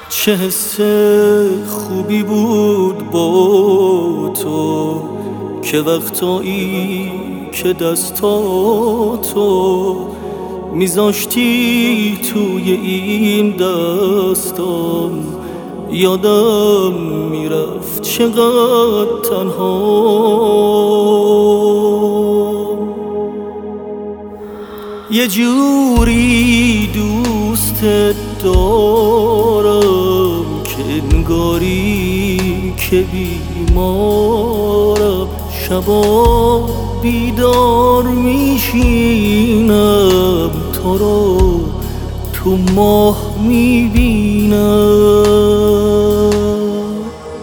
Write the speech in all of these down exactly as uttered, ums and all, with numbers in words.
چه حس خوبی بود با تو که وقتایی که دستاتو میذاشتی توی این دستام یادم میرفت چقدر تنها. یه جوری دوستت دارم که انگاری که بیمارم، شبا بیدار میشینم تو رو تو ماه میبینم.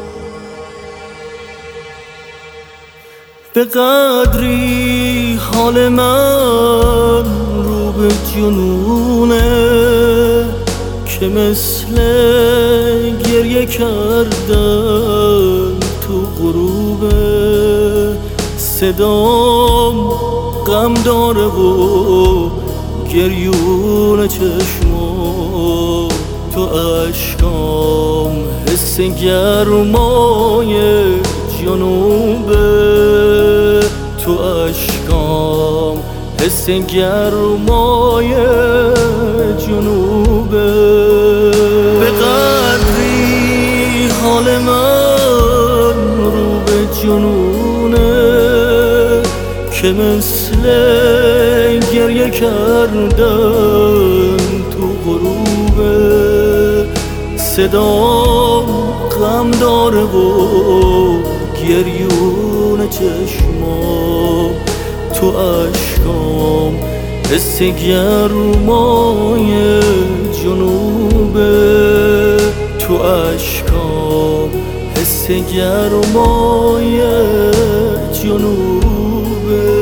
به قدری حال من رو به جنونه که مثل گریه کردن تو غروب صدام غم داره و گریون چشمام تو اشکام حس گرمای جنوبه تو اشکام حس گرمای جنوبه. به قدری حال من رو به جنونه که مثل گریه کردن تو غروب صدام غم داره و گریون چشمام تو اشکام حس گرمای جنوبه تو اشکام حس گرمای جنوبه.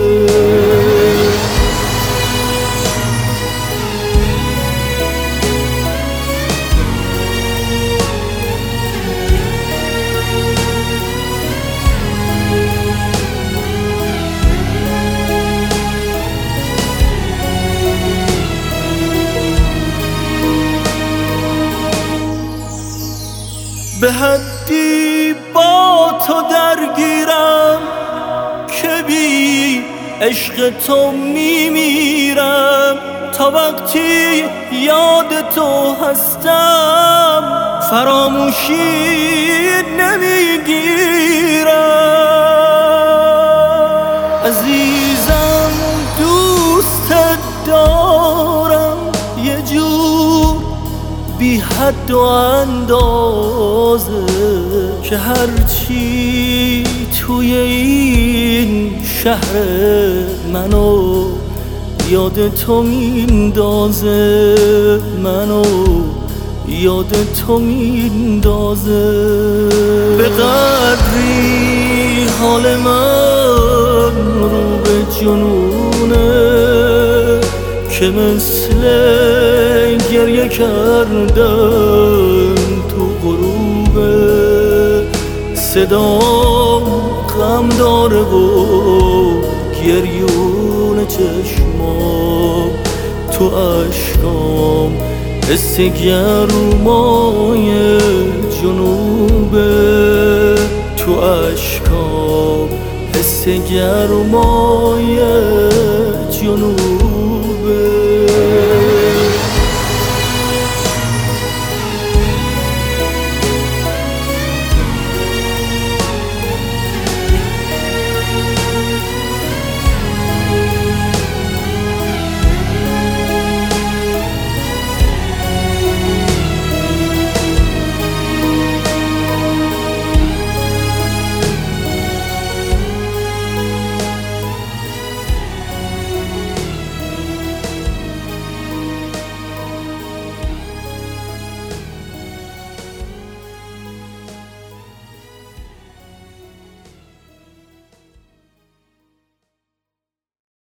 به حدی با تو درگیرم که بی عشق تو میمیرم، تا وقتی یاد تو هستم فراموشی نمیگیرم. عزیزم دوستت دارم یه جور بی حد و اندازه که هرچی توی این شهر منو یاد تو میندازه منو یاد تو میندازه. به قدری حال من رو به جنونه که مثل گریه کردن تو غروب صدام غم داره و گریون چشمام تو اشکام حس گرمای جنوبه تو اشکام حس گرمای